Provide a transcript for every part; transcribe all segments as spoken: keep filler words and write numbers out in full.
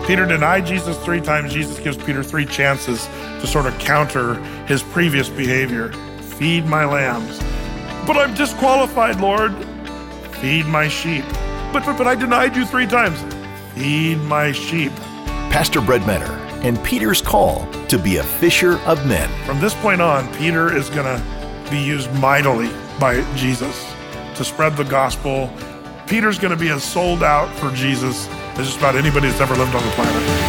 Peter denied Jesus three times. Jesus gives Peter three chances to sort of counter his previous behavior. Feed my lambs. But I'm disqualified, Lord. Feed my sheep. But, but, but I denied you three times. Feed my sheep. Pastor Brett Metter and Peter's call to be a fisher of men. From this point on, Peter is going to be used mightily by Jesus to spread the gospel. Peter's going to be as sold out for Jesus as just about anybody that's ever lived on the planet.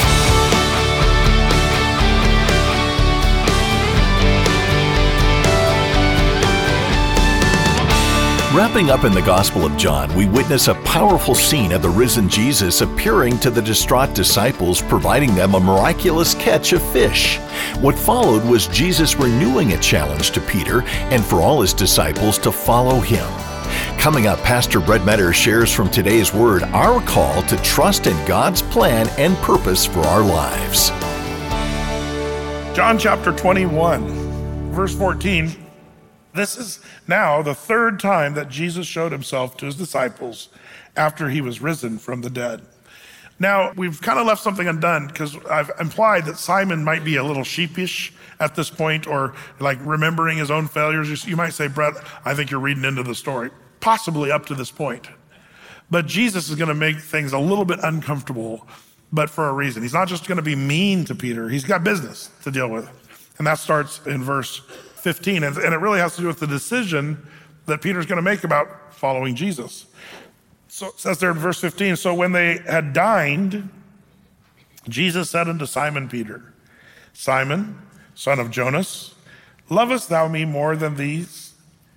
Wrapping up in the Gospel of John, we witness a powerful scene of the risen Jesus appearing to the distraught disciples, providing them a miraculous catch of fish. What followed was Jesus renewing a challenge to Peter and for all his disciples to follow him. Coming up, Pastor Brett Metter shares from today's Word our call to trust in God's plan and purpose for our lives. John chapter twenty-one, verse fourteen. This is now the third time that Jesus showed himself to his disciples after he was risen from the dead. Now, we've kind of left something undone because I've implied that Simon might be a little sheepish at this point, or like remembering his own failures. You might say, Brett, I think you're reading into the story. Possibly up to this point. But Jesus is going to make things a little bit uncomfortable, but for a reason. He's not just going to be mean to Peter. He's got business to deal with. And that starts in verse fifteen, and it really has to do with the decision that Peter's going to make about following Jesus. So it says there in verse fifteen, so when they had dined, Jesus said unto Simon Peter, Simon, son of Jonas, lovest thou me more than these?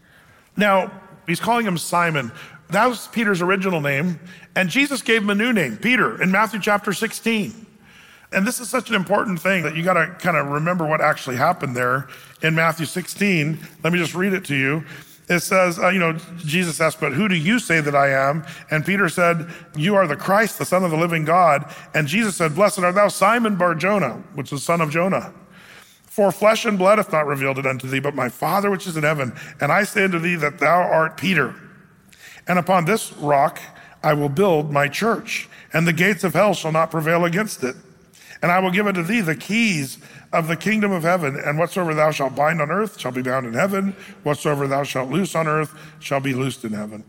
Now, he's calling him Simon. That was Peter's original name, and Jesus gave him a new name, Peter, in Matthew chapter sixteen. And this is such an important thing that you got to kind of remember what actually happened there in Matthew sixteen. Let me just read it to you. It says, uh, you know, Jesus asked, but who do you say that I am? And Peter said, you are the Christ, the Son of the living God. And Jesus said, blessed art thou, Simon Bar-Jonah, which is son of Jonah. For flesh and blood hath not revealed it unto thee, but my Father which is in heaven. And I say unto thee that thou art Peter. And upon this rock I will build my church, and the gates of hell shall not prevail against it. And I will give unto thee the keys of the kingdom of heaven, and whatsoever thou shalt bind on earth shall be bound in heaven. Whatsoever thou shalt loose on earth shall be loosed in heaven.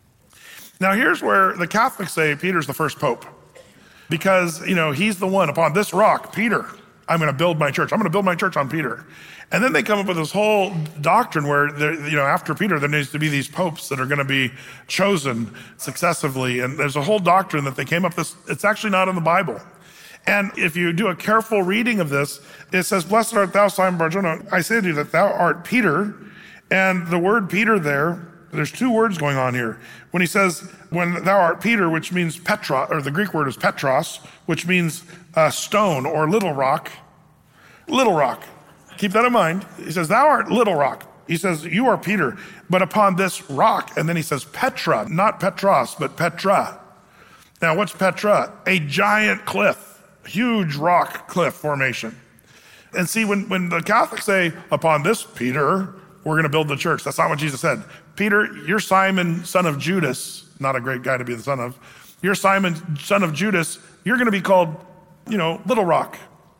Now here's where the Catholics say Peter's the first pope. Because, you know, he's the one, upon this rock, Peter, I'm going to build my church. I'm going to build my church on Peter. And then they come up with this whole doctrine where, there, you know, after Peter, there needs to be these popes that are going to be chosen successively. And there's a whole doctrine that they came up with. It's actually not in the Bible. And if you do a careful reading of this, it says, blessed art thou, Simon Bar-Jonah. I say to you that thou art Peter. And the word Peter there, there's two words going on here. When he says, when thou art Peter, which means Petra, or the Greek word is Petros, which means uh, stone or little rock. Little rock. Keep that in mind. He says, thou art little rock. He says, you are Peter, but upon this rock. And then he says, Petra, not Petros, but Petra. Now, what's Petra? A giant cliff. Huge rock cliff formation. And see, when, when the Catholics say, upon this, Peter, we're going to build the church, that's not what Jesus said. Peter, you're Simon, son of Judas, not a great guy to be the son of. You're Simon, son of Judas, you're going to be called, you know, little rock.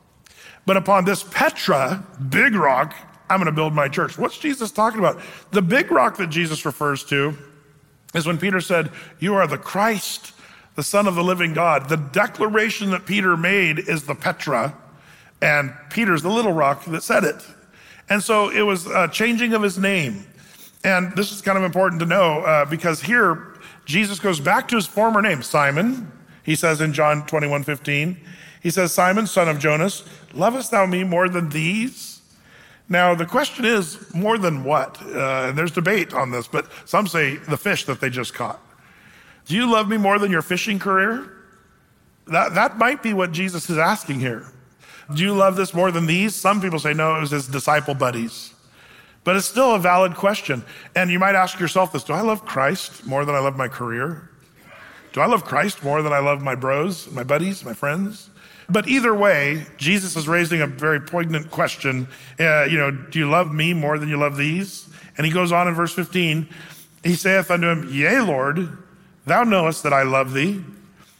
But upon this Petra, big rock, I'm going to build my church. What's Jesus talking about? The big rock that Jesus refers to is when Peter said, you are the Christ, the Son of the living God. The declaration that Peter made is the Petra, and Peter's the little rock that said it. And so it was a changing of his name. And this is kind of important to know uh, because here Jesus goes back to his former name, Simon. He says in John twenty-one fifteen, he says, Simon, son of Jonas, lovest thou me more than these? Now, the question is, more than what? Uh, and there's debate on this, but some say the fish that they just caught. Do you love me more than your fishing career? That, that might be what Jesus is asking here. Do you love this more than these? Some people say, no, it was his disciple buddies. But it's still a valid question. And you might ask yourself this, do I love Christ more than I love my career? Do I love Christ more than I love my bros, my buddies, my friends? But either way, Jesus is raising a very poignant question. Uh, you know, do you love me more than you love these? And he goes on in verse fifteen, he saith unto him, yea, Lord, thou knowest that I love thee.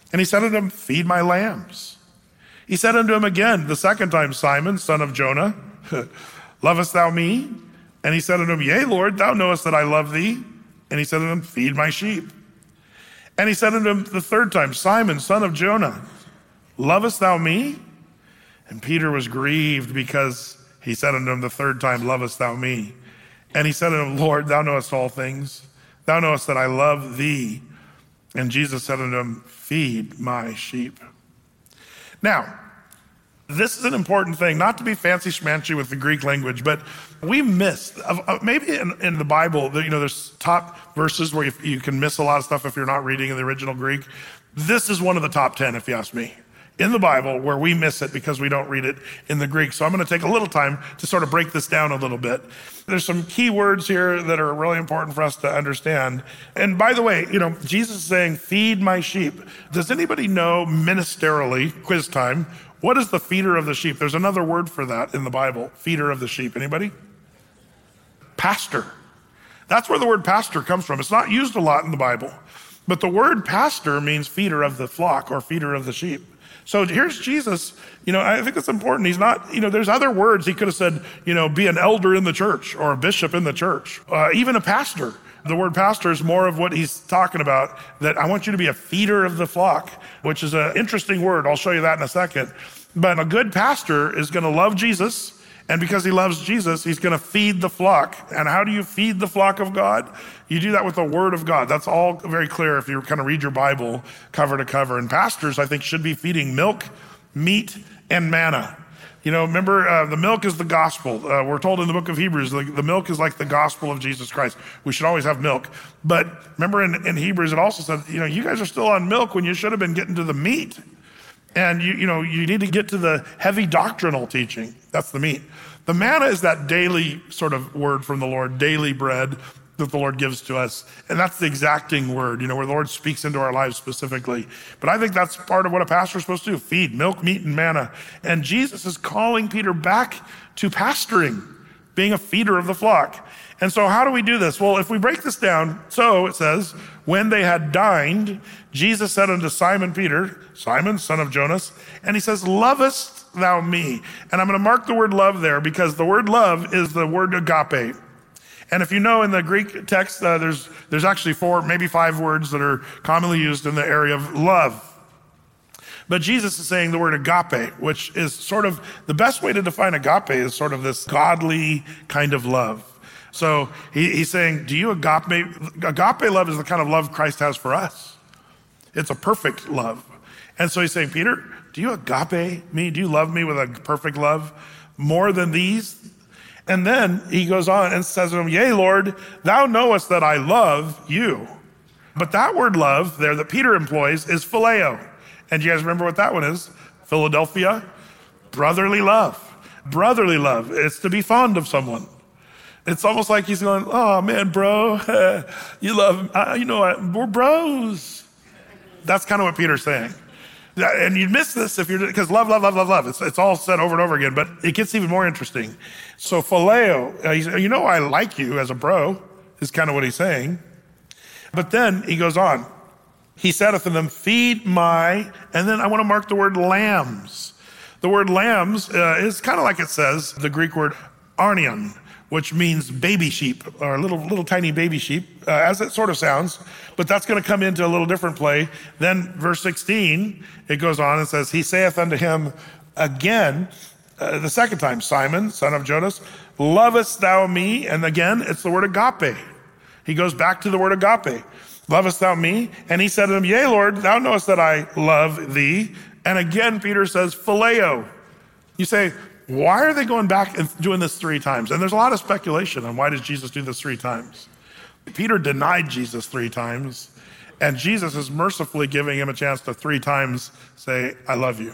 And he said unto him, feed my lambs. He said unto him again, the second time, Simon, son of Jonah, lovest thou me? And he said unto him, yea, Lord, thou knowest that I love thee. And he said unto him, feed my sheep. And he said unto him the third time, Simon, son of Jonah, lovest thou me? And Peter was grieved because he said unto him the third time, lovest thou me? And he said unto him, Lord, thou knowest all things. Thou knowest that I love thee. And Jesus said unto him, feed my sheep. Now, this is an important thing, not to be fancy schmancy with the Greek language, but we miss, maybe in, in the Bible, you know, there's top verses where you, you can miss a lot of stuff if you're not reading in the original Greek. This is one of the top ten, if you ask me, in the Bible where we miss it because we don't read it in the Greek. So I'm going to take a little time to sort of break this down a little bit. There's some key words here that are really important for us to understand. And by the way, you know, Jesus is saying, feed my sheep. Does anybody know ministerially, quiz time, what is the feeder of the sheep? There's another word for that in the Bible, feeder of the sheep. Anybody? Pastor. That's where the word pastor comes from. It's not used a lot in the Bible, but the word pastor means feeder of the flock or feeder of the sheep. So here's Jesus, you know, I think it's important. He's not, you know, there's other words. He could have said, you know, be an elder in the church or a bishop in the church, uh, even a pastor. The word pastor is more of what he's talking about, that I want you to be a feeder of the flock, which is an interesting word. I'll show you that in a second. But a good pastor is going to love Jesus. And because he loves Jesus, he's going to feed the flock. And how do you feed the flock of God? You do that with the word of God. That's all very clear if you kind of read your Bible cover to cover. And pastors, I think, should be feeding milk, meat, and manna. You know, remember, uh, the milk is the gospel. Uh, we're told in the book of Hebrews, the, the milk is like the gospel of Jesus Christ. We should always have milk. But remember in, in Hebrews, it also said, you know, you guys are still on milk when you should have been getting to the meat. And you, you know, you need to get to the heavy doctrinal teaching. That's the meat. The manna is that daily sort of word from the Lord, daily bread that the Lord gives to us. And that's the exacting word, you know, where the Lord speaks into our lives specifically. But I think that's part of what a pastor is supposed to do, feed milk, meat, and manna. And Jesus is calling Peter back to pastoring, being a feeder of the flock. And so how do we do this? Well, if we break this down, so it says, when they had dined, Jesus said unto Simon Peter, Simon, son of Jonas, and he says, lovest thou me? And I'm going to mark the word love there because the word love is the word agape. And if you know in the Greek text, uh, there's there's actually four, maybe five words that are commonly used in the area of love. But Jesus is saying the word agape, which is sort of, the best way to define agape is sort of this godly kind of love. So he, he's saying, do you agape? Agape love is the kind of love Christ has for us. It's a perfect love. And so he's saying, Peter, do you agape me? Do you love me with a perfect love more than these? And then he goes on and says to him, yea, Lord, thou knowest that I love you. But that word love there that Peter employs is phileo. And you guys remember what that one is? Philadelphia, brotherly love. Brotherly love. It's to be fond of someone. It's almost like he's going, oh man, bro, you love, uh, you know what, we're bros. That's kind of what Peter's saying. And you'd miss this if you're, because love, love, love, love, love. It's, it's all said over and over again, but it gets even more interesting. So phileo, uh, he's, you know, I like you as a bro, is kind of what he's saying. But then he goes on. He saith unto them, feed my, and then I want to mark the word lambs. The word lambs uh, is kind of like it says, the Greek word arnion, which means baby sheep, or little little tiny baby sheep, uh, as it sort of sounds, but that's going to come into a little different play. Then verse sixteen, it goes on and says, he saith unto him again, uh, the second time, Simon, son of Jonas, lovest thou me? And again, it's the word agape. He goes back to the word agape. Lovest thou me? And he said to him, yea, Lord, thou knowest that I love thee. And again, Peter says, phileo. You say, why are they going back and doing this three times? And there's a lot of speculation on why did Jesus do this three times. Peter denied Jesus three times, and Jesus is mercifully giving him a chance to three times say, I love you.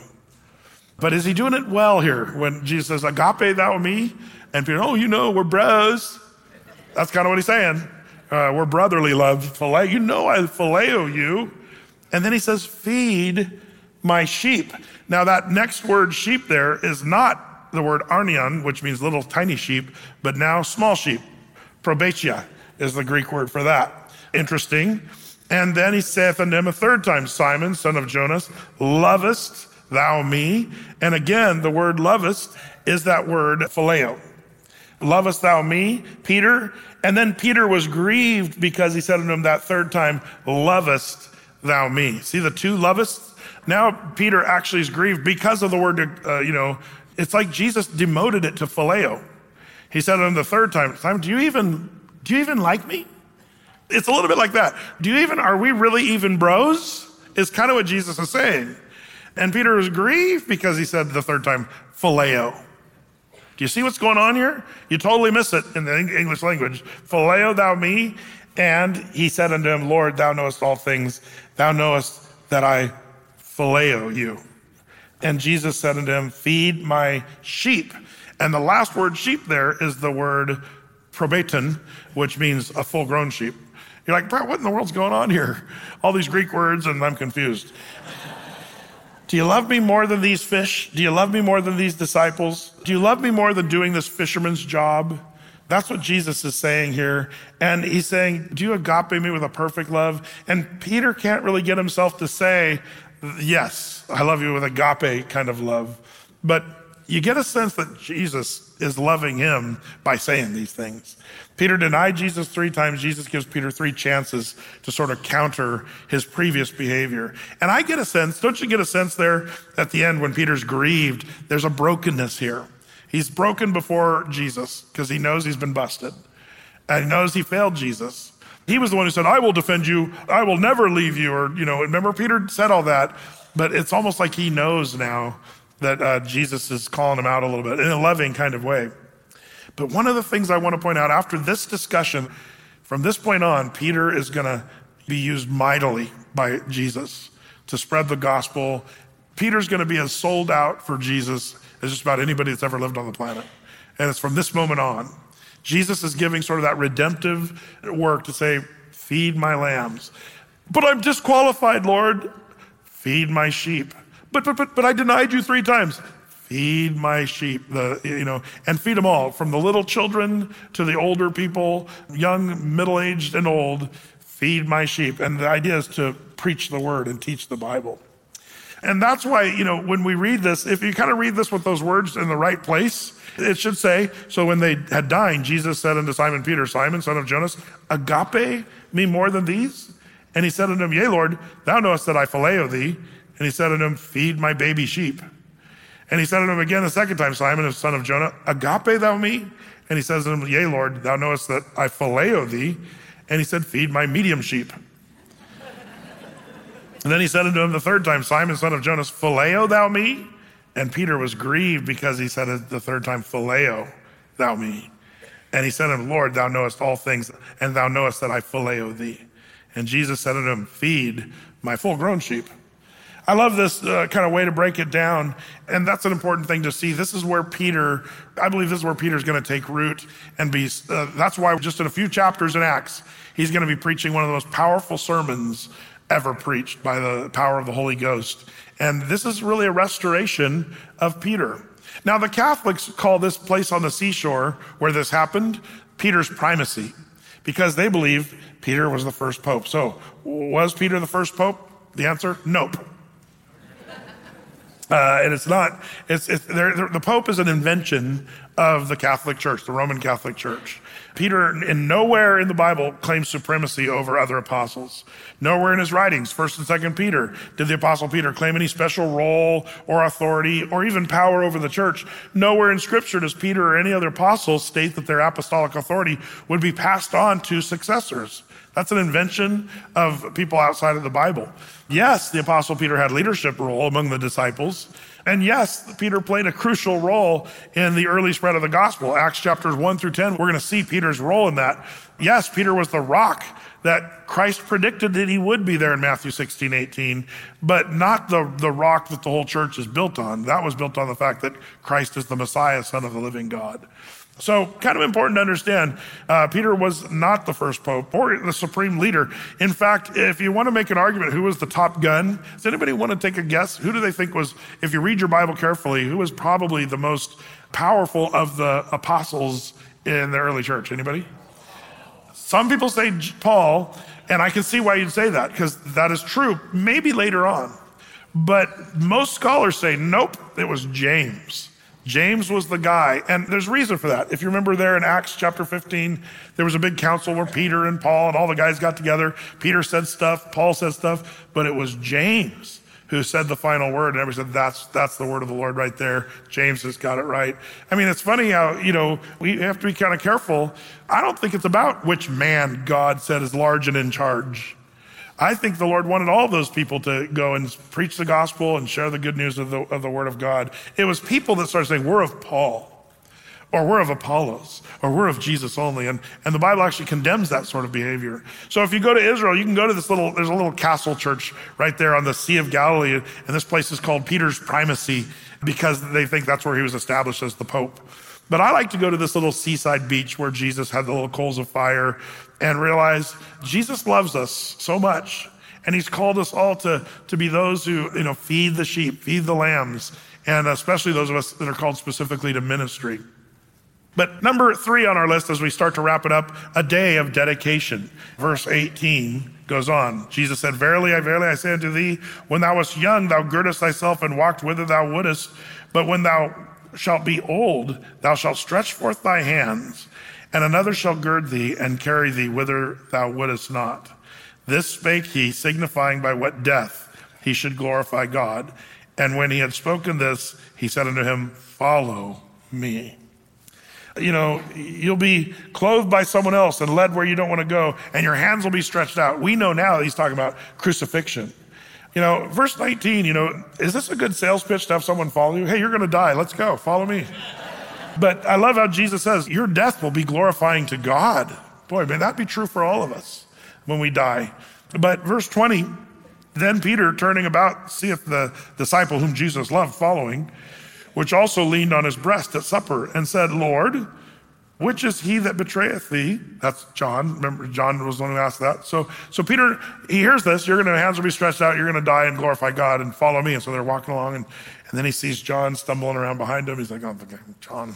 But is he doing it well here when Jesus says, agape thou me? And Peter, oh, you know, we're bros. That's kind of what he's saying. Uh, we're brotherly love, phileo. You know I phileo you. And then he says, feed my sheep. Now that next word sheep there is not the word arnion, which means little tiny sheep, but now small sheep. Probatia is the Greek word for that. Interesting. And then he saith unto him a third time, Simon, son of Jonas, lovest thou me? And again, the word lovest is that word phileo. Lovest thou me, Peter? And then Peter was grieved because he said unto him that third time, lovest thou me? See the two lovest? Now Peter actually is grieved because of the word, uh, you know, it's like Jesus demoted it to phileo. He said to him the third time, Simon, do you even, do you even like me? It's a little bit like that. Do you even, are we really even bros? Is kind of what Jesus is saying. And Peter was grieved because he said the third time, phileo. Do you see what's going on here? You totally miss it in the English language. Phileo thou me. And he said unto him, Lord, thou knowest all things. Thou knowest that I phileo you. And Jesus said unto him, feed my sheep. And the last word sheep there is the word probaton, which means a full-grown sheep. You're like, bro, what in the world's going on here? All these Greek words, and I'm confused. Do you love me more than these fish? Do you love me more than these disciples? Do you love me more than doing this fisherman's job? That's what Jesus is saying here. And he's saying, do you agape me with a perfect love? And Peter can't really get himself to say, yes, I love you with agape kind of love. But you get a sense that Jesus is loving him by saying these things. Peter denied Jesus three times. Jesus gives Peter three chances to sort of counter his previous behavior. And I get a sense, don't you get a sense there at the end when Peter's grieved, there's a brokenness here. He's broken before Jesus because he knows he's been busted. And he knows he failed Jesus. He was the one who said, I will defend you. I will never leave you. Or, you know, remember Peter said all that, but it's almost like he knows now that uh, Jesus is calling him out a little bit in a loving kind of way. But one of the things I want to point out after this discussion, from this point on, Peter is going to be used mightily by Jesus to spread the gospel. Peter's going to be as sold out for Jesus as just about anybody that's ever lived on the planet. And it's from this moment on. Jesus is giving sort of that redemptive work to say, feed my lambs. But I'm disqualified, Lord. Feed my sheep. But, but, but, but I denied you three times. Feed my sheep, the, you know, and feed them all, from the little children to the older people, young, middle-aged, and old. Feed my sheep. And the idea is to preach the word and teach the Bible. And that's why, you know, when we read this, if you kind of read this with those words in the right place, it should say, so when they had dined, Jesus said unto Simon Peter, Simon, son of Jonas, agape me more than these? And he said unto him, yea, Lord, thou knowest that I phileo thee. And he said unto him, feed my baby sheep. And he said unto him again the second time, Simon, son of Jonah, agape thou me? And he says to him, yea, Lord, thou knowest that I phileo thee. And he said, feed my medium sheep. And then he said unto him the third time, Simon, son of Jonas, phileo thou me? And Peter was grieved because he said it the third time, phileo thou me. And he said unto him, Lord, thou knowest all things, and thou knowest that I phileo thee. And Jesus said unto him, feed my full-grown sheep. I love this uh, kind of way to break it down, and that's an important thing to see. This is where Peter, I believe this is where Peter's going to take root and be, uh, that's why just in a few chapters in Acts, he's going to be preaching one of the most powerful sermons ever preached by the power of the Holy Ghost. And this is really a restoration of Peter. Now, the Catholics call this place on the seashore where this happened, Peter's primacy, because they believe Peter was the first pope. So, was Peter the first pope? The answer, nope. Uh, and it's not, it's, it's they're, they're, the Pope is an invention of the Catholic Church, the Roman Catholic Church. Peter, in nowhere in the Bible, claims supremacy over other apostles. Nowhere in his writings, First and Second Peter, did the Apostle Peter claim any special role or authority or even power over the church. Nowhere in Scripture does Peter or any other apostle state that their apostolic authority would be passed on to successors. That's an invention of people outside of the Bible. Yes, the Apostle Peter had leadership role among the disciples. And yes, Peter played a crucial role in the early spread of the gospel. Acts chapters one through ten, we're going to see Peter's role in that. Yes, Peter was the rock that Christ predicted that he would be there in Matthew sixteen, eighteen, but not the, the rock that the whole church is built on. That was built on the fact that Christ is the Messiah, Son of the living God. So kind of important to understand, uh, Peter was not the first pope or the supreme leader. In fact, if you want to make an argument, who was the top gun? Does anybody want to take a guess? Who do they think was, if you read your Bible carefully, who was probably the most powerful of the apostles in the early church? Anybody? Some people say Paul, And I can see why you'd say that, because that is true, maybe later on. But most scholars say, nope, it was James. James was the guy, and there's reason for that. If you remember there in Acts chapter fifteen, there was a big council where Peter and Paul and all the guys got together. Peter said stuff, Paul said stuff, but it was James who said the final word, and everybody said, that's that's the word of the Lord right there. James has got it right. I mean, it's funny how, you know, we have to be kind of careful. I don't think it's about which man God said is large and in charge. I think the Lord wanted all those people to go and preach the gospel and share the good news of the, of the word of God. It was people that started saying, we're of Paul, or we're of Apollos, or we're of Jesus only. And, and the Bible actually condemns that sort of behavior. So if you go to Israel, you can go to this little, there's a little castle church right there on the Sea of Galilee. And this place is called Peter's Primacy because they think that's where he was established as the Pope. But I like to go to this little seaside beach where Jesus had the little coals of fire and realize Jesus loves us so much. And he's called us all to, to be those who, you know, feed the sheep, feed the lambs, and especially those of us that are called specifically to ministry. But number three on our list as we start to wrap it up, a day of dedication. Verse eighteen goes on. Jesus said, verily, I verily, I say unto thee, when thou wast young, thou girdest thyself and walked whither thou wouldest. But when thou shalt be old, thou shalt stretch forth thy hands, and another shall gird thee and carry thee whither thou wouldest not. This spake he, signifying by what death he should glorify God. And when he had spoken this, he said unto him, follow me. You know, you'll be clothed by someone else and led where you don't want to go, and your hands will be stretched out. We know now that he's talking about crucifixion. You know, verse nineteen, you know, is this a good sales pitch to have someone follow you? Hey, you're going to die. Let's go. Follow me. But I love how Jesus says, your death will be glorifying to God. Boy, may that be true for all of us when we die. But verse twenty, then Peter, turning about, seeth the disciple whom Jesus loved following, which also leaned on his breast at supper, and said, Lord, which is he that betrayeth thee? That's John. Remember, John was the one who asked that. So, so Peter, he hears this. You're going to, hands will be stretched out. You're going to die and glorify God and follow me. And so they're walking along, and, and then he sees John stumbling around behind him. He's like, oh, John,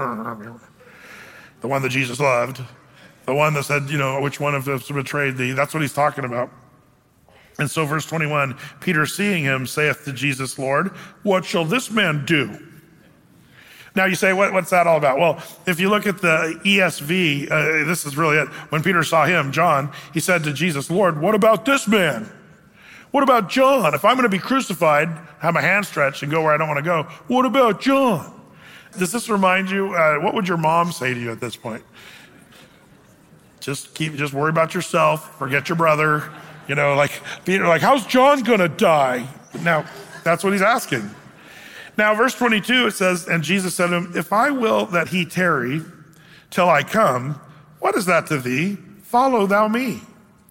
the one that Jesus loved, the one that said, you know, which one of us betrayed thee? That's what he's talking about. And so verse twenty-one, Peter seeing him saith to Jesus, Lord, what shall this man do? Now you say, what, what's that all about? Well, if you look at the E S V, uh, this is really it. When Peter saw him, John, he said to Jesus, Lord, what about this man? What about John? If I'm going to be crucified, have my hand stretched and go where I don't want to go, what about John? Does this remind you, uh, what would your mom say to you at this point? Just keep, just worry about yourself, forget your brother. You know, like, Peter, like, how's John going to die? Now, that's what he's asking. Now, verse twenty-two, it says, and Jesus said to him, if I will that he tarry till I come, what is that to thee? Follow thou me.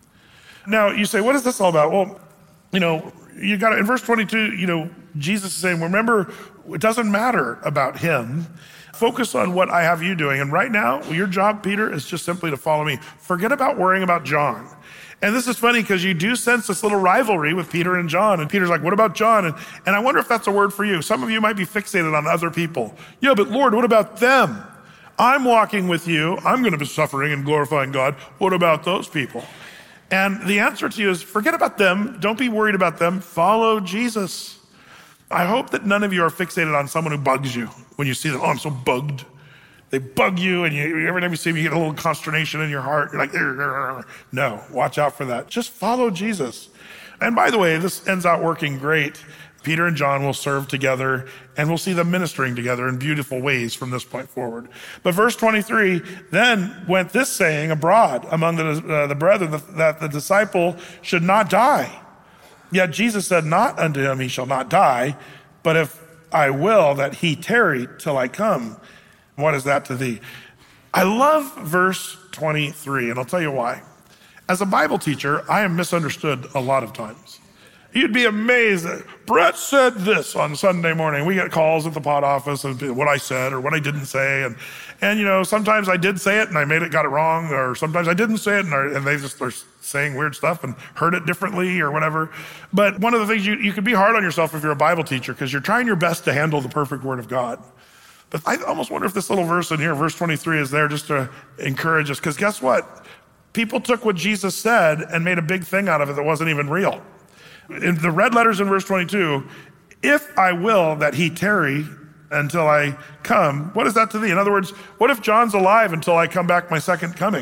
Now, you say, what is this all about? Well, you know, you got to, in verse twenty-two, you know, Jesus is saying, remember, it doesn't matter about him. Focus on what I have you doing. And right now, your job, Peter, is just simply to follow me. Forget about worrying about John. And this is funny because you do sense this little rivalry with Peter and John. And Peter's like, what about John? And, and I wonder if that's a word for you. Some of you might be fixated on other people. Yeah, but Lord, what about them? I'm walking with you. I'm going to be suffering and glorifying God. What about those people? And the answer to you is forget about them. Don't be worried about them. Follow Jesus. I hope that none of you are fixated on someone who bugs you when you see them. Oh, I'm so bugged. They bug you, and you, every time you see them, you get a little consternation in your heart. You're like, arr, arr, arr. No, watch out for that. Just follow Jesus. And by the way, this ends out working great. Peter and John will serve together, and we'll see them ministering together in beautiful ways from this point forward. But verse twenty-three, then went this saying abroad among the, uh, the brethren that, that the disciple should not die. Yet Jesus said not unto him, he shall not die, but if I will that he tarry till I come, what is that to thee? I love verse twenty-three, and I'll tell you why. As a Bible teacher, I am misunderstood a lot of times. You'd be amazed that Brett said this on Sunday morning. We get calls at the pod office of what I said or what I didn't say. And, and you know, sometimes I did say it and I made it, got it wrong, or sometimes I didn't say it and, and they just are saying weird stuff and heard it differently or whatever. But one of the things, you, you can be hard on yourself if you're a Bible teacher because you're trying your best to handle the perfect word of God. But I almost wonder if this little verse in here, verse twenty-three, is there just to encourage us. Because guess what? People took what Jesus said and made a big thing out of it that wasn't even real. In the red letters in verse twenty-two, if I will that he tarry until I come, what is that to thee? In other words, what if John's alive until I come back my second coming?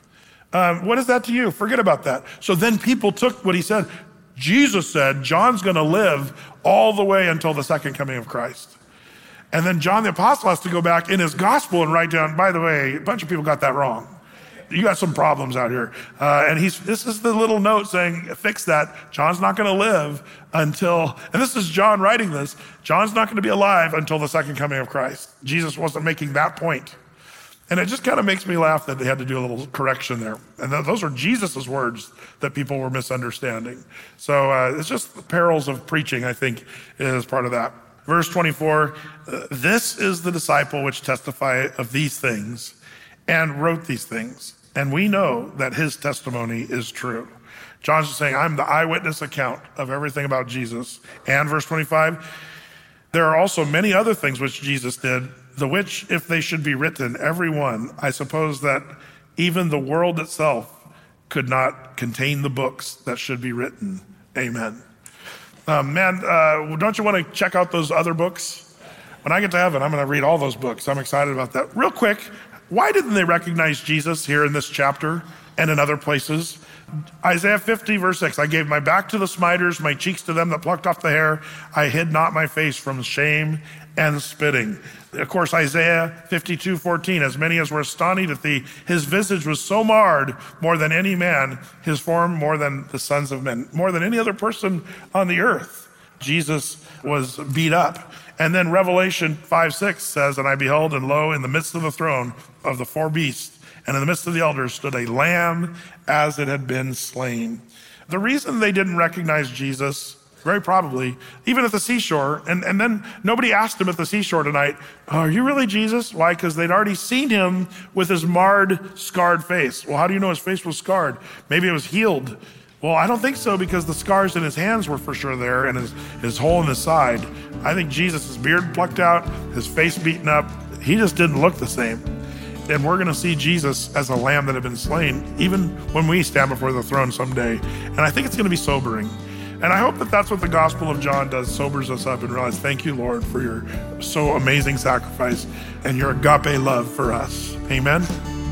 Um, what is that to you? Forget about that. So then people took what he said. Jesus said, John's going to live all the way until the second coming of Christ. And then John the Apostle has to go back in his gospel and write down, by the way, a bunch of people got that wrong. You got some problems out here. Uh, and he's this is the little note saying, fix that. John's not going to live until, and this is John writing this, John's not going to be alive until the second coming of Christ. Jesus wasn't making that point. And it just kind of makes me laugh that they had to do a little correction there. And th- those are Jesus's words that people were misunderstanding. So uh, it's just the perils of preaching, I think, is part of that. Verse twenty-four, uh, this is the disciple which testified of these things and wrote these things. And we know that his testimony is true. John's just saying, I'm the eyewitness account of everything about Jesus. And verse twenty-five, there are also many other things which Jesus did, the which, if they should be written, every one, I suppose that even the world itself could not contain the books that should be written. Amen. Um, man, uh, don't you want to check out those other books? When I get to heaven, I'm going to read all those books. I'm excited about that. Real quick, why didn't they recognize Jesus here in this chapter and in other places? Isaiah fifty, verse six, I gave my back to the smiters, my cheeks to them that plucked off the hair. I hid not my face from shame and spitting. Of course, Isaiah fifty-two, fourteen, as many as were astonished at thee, his visage was so marred more than any man, his form more than the sons of men, more than any other person on the earth. Jesus was beat up. And then Revelation five, six says, and I beheld, and lo, in the midst of the throne of the four beasts, and in the midst of the elders stood a lamb as it had been slain. The reason they didn't recognize Jesus, very probably, even at the seashore, and, and then nobody asked him at the seashore tonight, oh, are you really Jesus? Why? Because they'd already seen him with his marred, scarred face. Well, how do you know his face was scarred? Maybe it was healed. Well, I don't think so, because the scars in his hands were for sure there, and his, his hole in his side. I think Jesus' beard plucked out, his face beaten up. He just didn't look the same. And we're going to see Jesus as a lamb that had been slain, even when we stand before the throne someday. And I think it's going to be sobering. And I hope that that's what the Gospel of John does, sobers us up and realize, thank you, Lord, for your so amazing sacrifice and your agape love for us. Amen.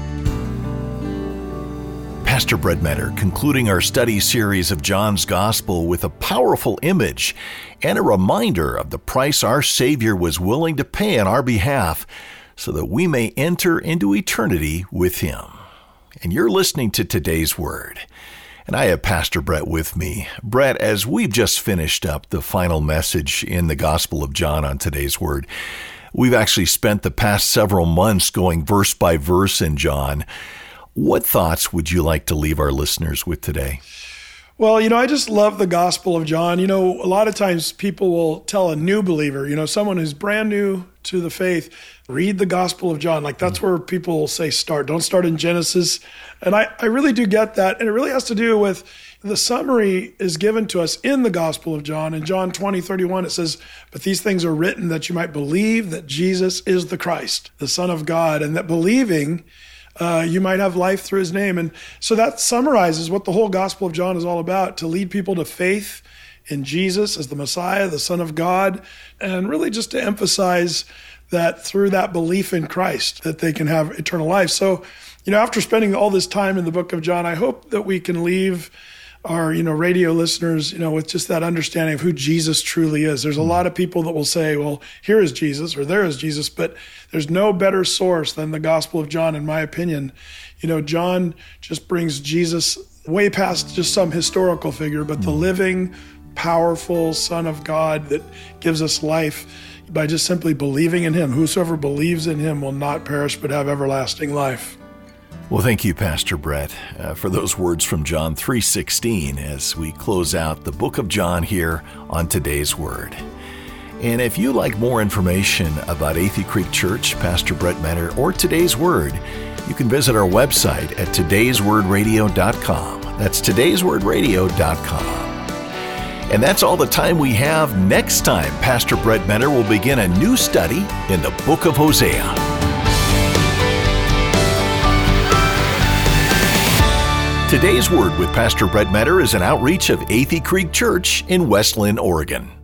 Pastor Brett Metter concluding our study series of John's Gospel with a powerful image and a reminder of the price our Savior was willing to pay on our behalf so that we may enter into eternity with Him. And you're listening to Today's Word. And I have Pastor Brett with me. Brett, as we've just finished up the final message in the Gospel of John on Today's Word, we've actually spent the past several months going verse by verse in John. What thoughts would you like to leave our listeners with today? Well, you know, I just love the Gospel of John. You know, a lot of times people will tell a new believer, you know, someone who's brand new to the faith, read the Gospel of John. Like that's where people will say start. Don't start in Genesis. And I, I really do get that. And it really has to do with the summary is given to us in the Gospel of John. In John twenty, thirty-one, it says, but these things are written that you might believe that Jesus is the Christ, the Son of God, and that believing Uh, you might have life through his name. And so that summarizes what the whole Gospel of John is all about, to lead people to faith in Jesus as the Messiah, the Son of God, and really just to emphasize that through that belief in Christ, that they can have eternal life. So, you know, after spending all this time in the book of John, I hope that we can leave our, you know, radio listeners, you know, with just that understanding of who Jesus truly is. There's a lot of people that will say, well, here is Jesus or there is Jesus, but there's no better source than the Gospel of John, in my opinion. You know, John just brings Jesus way past just some historical figure, but the living, powerful Son of God that gives us life by just simply believing in him. Whosoever believes in him will not perish, but have everlasting life. Well, thank you, Pastor Brett, uh, for those words from John three sixteen as we close out the book of John here on Today's Word. And if you like more information about Athey Creek Church, Pastor Brett Metter, or Today's Word, you can visit our website at todays word radio dot com. That's todays word radio dot com. And that's all the time we have. Next time, Pastor Brett Metter will begin a new study in the book of Hosea. Today's Word with Pastor Brett Metter is an outreach of Athey Creek Church in West Linn, Oregon.